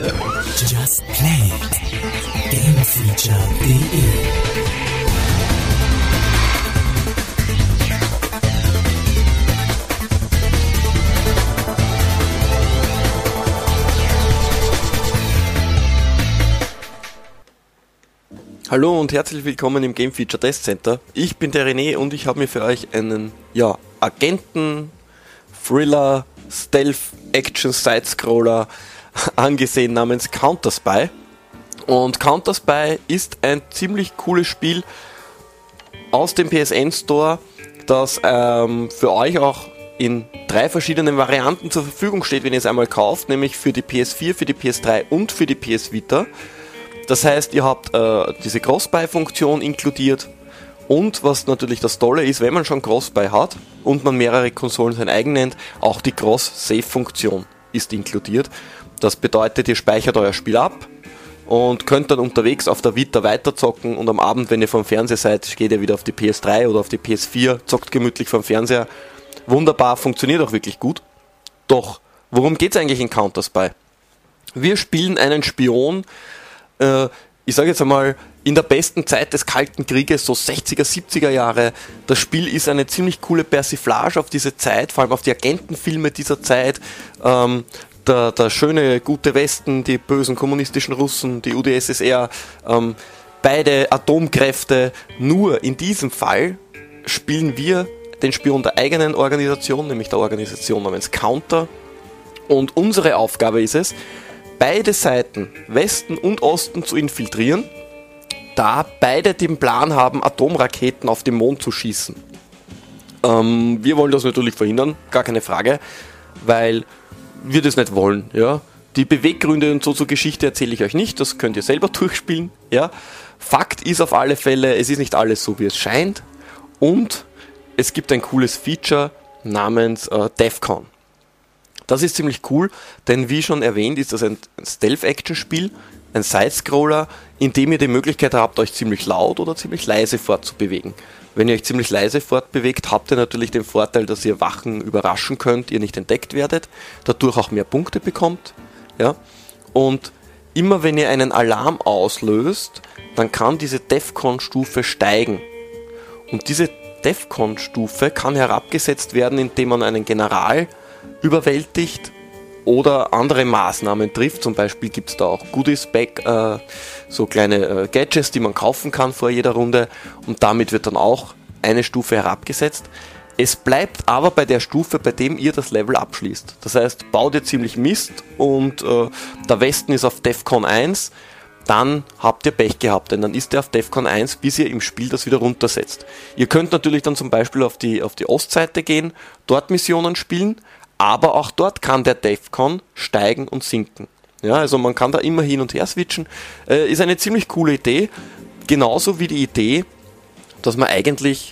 Just Play Gamefeature.de. Hallo und herzlich willkommen im Game Feature Test Center. Ich bin der René und ich habe mir für euch einen Agenten, Thriller, Stealth, Action, Sidescroller angesehen namens Counter-Spy. Und Counter-Spy ist ein ziemlich cooles Spiel aus dem PSN Store, das für euch auch in 3 verschiedenen Varianten zur Verfügung steht, wenn ihr es einmal kauft, nämlich für die PS4, für die PS3 und für die PS Vita. Das heißt, ihr habt diese Cross-Buy-Funktion inkludiert und was natürlich das Tolle ist, wenn man schon Cross-Buy hat und man mehrere Konsolen sein eigen nennt, auch die Cross-Save-Funktion ist inkludiert. Das bedeutet, ihr speichert euer Spiel ab und könnt dann unterwegs auf der Vita weiterzocken und am Abend, wenn ihr vom Fernseher seid, geht ihr wieder auf die PS3 oder auf die PS4, zockt gemütlich vom Fernseher. Wunderbar, funktioniert auch wirklich gut. Doch, worum geht es eigentlich in Counter-Spy? Wir spielen einen Spion, ich sage jetzt einmal, in der besten Zeit des Kalten Krieges, so 60er, 70er Jahre. Das Spiel ist eine ziemlich coole Persiflage auf diese Zeit, vor allem auf die Agentenfilme dieser Zeit. Der schöne, gute Westen, die bösen kommunistischen Russen, die UdSSR, beide Atomkräfte. Nur in diesem Fall spielen wir den Spion der eigenen Organisation, nämlich der Organisation namens Counter. Und unsere Aufgabe ist es, beide Seiten, Westen und Osten, zu infiltrieren, da beide den Plan haben, Atomraketen auf den Mond zu schießen. Wir wollen das natürlich verhindern, gar keine Frage, weil wir das nicht wollen. Ja? Die Beweggründe und so zur Geschichte erzähle ich euch nicht, das könnt ihr selber durchspielen. Ja? Fakt ist auf alle Fälle, es ist nicht alles so, wie es scheint, und es gibt ein cooles Feature namens DEFCON. Das ist ziemlich cool, denn wie schon erwähnt, ist das ein Stealth-Action-Spiel, ein Sidescroller, in dem ihr die Möglichkeit habt, euch ziemlich laut oder ziemlich leise fortzubewegen. Wenn ihr euch ziemlich leise fortbewegt, habt ihr natürlich den Vorteil, dass ihr Wachen überraschen könnt, ihr nicht entdeckt werdet, dadurch auch mehr Punkte bekommt. Ja? Und immer wenn ihr einen Alarm auslöst, dann kann diese DEFCON-Stufe steigen. Und diese DEFCON-Stufe kann herabgesetzt werden, indem man einen General überwältigt oder andere Maßnahmen trifft. Zum Beispiel gibt es da auch Goodies Back, so kleine Gadgets, die man kaufen kann vor jeder Runde, und damit wird dann auch eine Stufe herabgesetzt. Es bleibt aber bei der Stufe, bei dem ihr das Level abschließt. Das heißt, baut ihr ziemlich Mist und der Westen ist auf DEFCON 1, dann habt ihr Pech gehabt, denn dann ist er auf DEFCON 1, bis ihr im Spiel das wieder runtersetzt. Ihr könnt natürlich dann zum Beispiel auf die Ostseite gehen, dort Missionen spielen, aber auch dort kann der DEFCON steigen und sinken. Ja, also man kann da immer hin und her switchen. Ist eine ziemlich coole Idee. Genauso wie die Idee, dass man eigentlich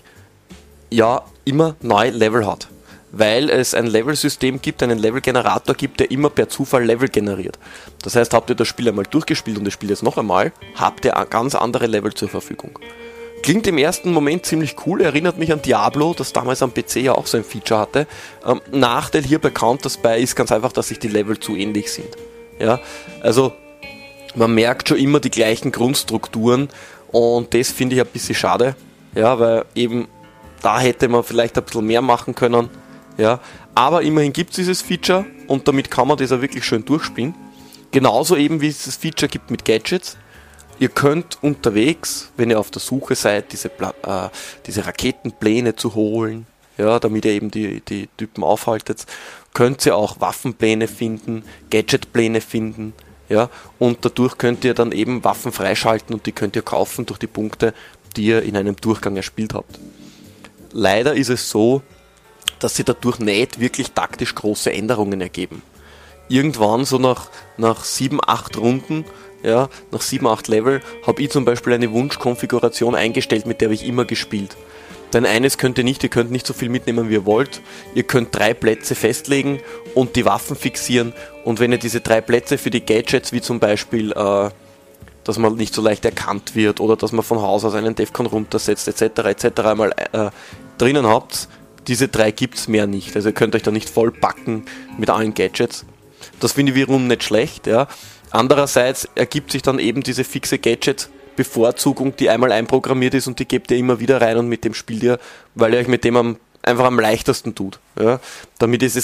immer neue Level hat. Weil es ein Level-System gibt, einen Level-Generator gibt, der immer per Zufall Level generiert. Das heißt, habt ihr das Spiel einmal durchgespielt und das Spiel jetzt noch einmal, habt ihr ganz andere Level zur Verfügung. Klingt im ersten Moment ziemlich cool, erinnert mich an Diablo, das damals am PC ja auch so ein Feature hatte. Nachteil hier bei Counter-Spy ist ganz einfach, dass sich die Level zu ähnlich sind. Ja? Also man merkt schon immer die gleichen Grundstrukturen und das finde ich ein bisschen schade, ja, weil eben da hätte man vielleicht ein bisschen mehr machen können. Ja? Aber immerhin gibt es dieses Feature und damit kann man das auch wirklich schön durchspielen. Genauso eben wie es das Feature gibt mit Gadgets. Ihr könnt unterwegs, wenn ihr auf der Suche seid, diese Raketenpläne zu holen, ja, damit ihr eben die Typen aufhaltet, könnt ihr auch Waffenpläne finden, Gadgetpläne finden, ja, und dadurch könnt ihr dann eben Waffen freischalten und die könnt ihr kaufen durch die Punkte, die ihr in einem Durchgang erspielt habt. Leider ist es so, dass sie dadurch nicht wirklich taktisch große Änderungen ergeben. Irgendwann so nach 7-8 Runden, ja, nach 7-8 Level, habe ich zum Beispiel eine Wunschkonfiguration eingestellt, mit der habe ich immer gespielt. Denn eines könnt ihr könnt nicht so viel mitnehmen, wie ihr wollt. Ihr könnt 3 Plätze festlegen und die Waffen fixieren. Und wenn ihr diese 3 Plätze für die Gadgets, wie zum Beispiel, dass man nicht so leicht erkannt wird oder dass man von Haus aus einen DEFCON runtersetzt, etc. mal drinnen habt, diese 3 gibt es mehr nicht. Also ihr könnt euch da nicht voll packen mit allen Gadgets. Das finde ich wiederum nicht schlecht. Ja. Andererseits ergibt sich dann eben diese fixe Gadget-Bevorzugung, die einmal einprogrammiert ist und die gebt ihr immer wieder rein und mit dem spielt ihr, weil ihr euch mit dem einfach am leichtesten tut. Ja. Damit ist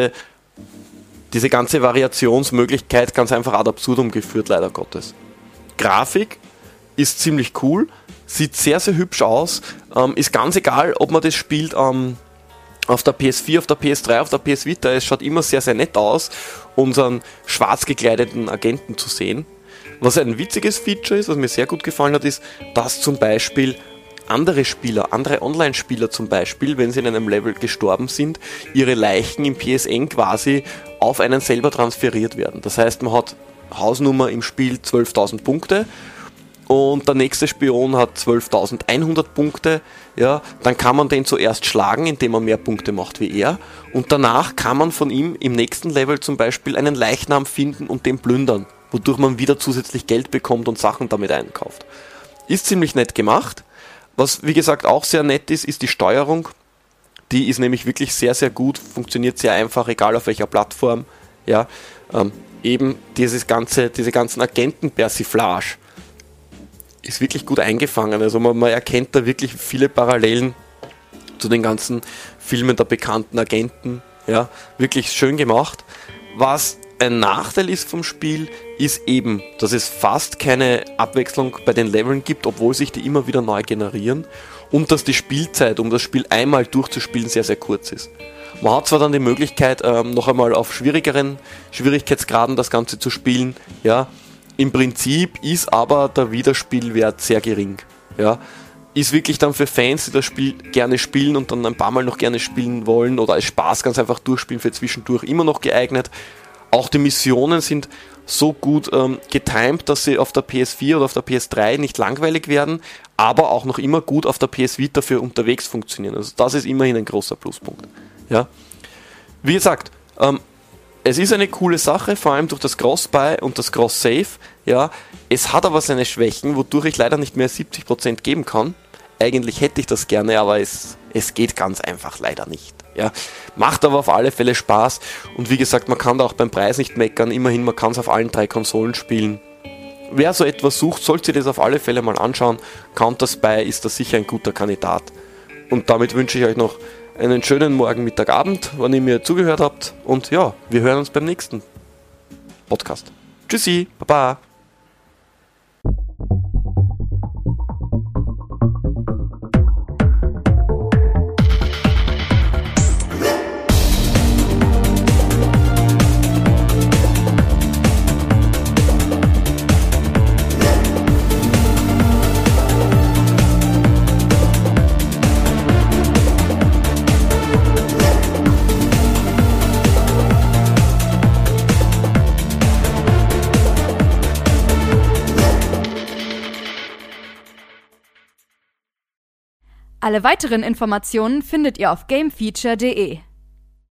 diese ganze Variationsmöglichkeit ganz einfach ad absurdum geführt, leider Gottes. Grafik ist ziemlich cool, sieht sehr, sehr hübsch aus, ist ganz egal, ob man das spielt auf der PS4, auf der PS3, auf der PS Vita, es schaut immer sehr, sehr nett aus, unseren schwarz gekleideten Agenten zu sehen. Was ein witziges Feature ist, was mir sehr gut gefallen hat, ist, dass zum Beispiel andere Online-Spieler zum Beispiel, wenn sie in einem Level gestorben sind, ihre Leichen im PSN quasi auf einen selber transferiert werden. Das heißt, man hat Hausnummer im Spiel 12.000 Punkte und der nächste Spion hat 12.100 Punkte, ja, dann kann man den zuerst schlagen, indem man mehr Punkte macht wie er, und danach kann man von ihm im nächsten Level zum Beispiel einen Leichnam finden und den plündern, wodurch man wieder zusätzlich Geld bekommt und Sachen damit einkauft. Ist ziemlich nett gemacht. Was wie gesagt auch sehr nett ist, ist die Steuerung. Die ist nämlich wirklich sehr, sehr gut, funktioniert sehr einfach, egal auf welcher Plattform. Ja, eben diese ganzen Agenten-Persiflage ist wirklich gut eingefangen. Also man erkennt da wirklich viele Parallelen zu den ganzen Filmen der bekannten Agenten. Ja, wirklich schön gemacht. Was ein Nachteil ist vom Spiel, ist eben, dass es fast keine Abwechslung bei den Leveln gibt, obwohl sich die immer wieder neu generieren, und dass die Spielzeit, um das Spiel einmal durchzuspielen, sehr, sehr kurz ist. Man hat zwar dann die Möglichkeit, noch einmal auf schwierigeren Schwierigkeitsgraden das Ganze zu spielen, ja, im Prinzip ist aber der Wiederspielwert sehr gering. Ja. Ist wirklich dann für Fans, die das Spiel gerne spielen und dann ein paar Mal noch gerne spielen wollen oder als Spaß ganz einfach durchspielen für zwischendurch, immer noch geeignet. Auch die Missionen sind so gut getimed, dass sie auf der PS4 oder auf der PS3 nicht langweilig werden, aber auch noch immer gut auf der PS Vita für unterwegs funktionieren. Also das ist immerhin ein großer Pluspunkt. Ja. Wie gesagt, es ist eine coole Sache, vor allem durch das Cross-Buy und das Cross-Save. Ja. Es hat aber seine Schwächen, wodurch ich leider nicht mehr 70% geben kann. Eigentlich hätte ich das gerne, aber es geht ganz einfach leider nicht. Ja. Macht aber auf alle Fälle Spaß und wie gesagt, man kann da auch beim Preis nicht meckern. Immerhin, man kann es auf allen 3 Konsolen spielen. Wer so etwas sucht, sollte sich das auf alle Fälle mal anschauen. Counter-Spy ist da sicher ein guter Kandidat. Und damit wünsche ich euch noch einen schönen Morgen, Mittag, Abend, wann ihr mir zugehört habt. Und ja, wir hören uns beim nächsten Podcast. Tschüssi, Baba. Alle weiteren Informationen findet ihr auf gamefeature.de.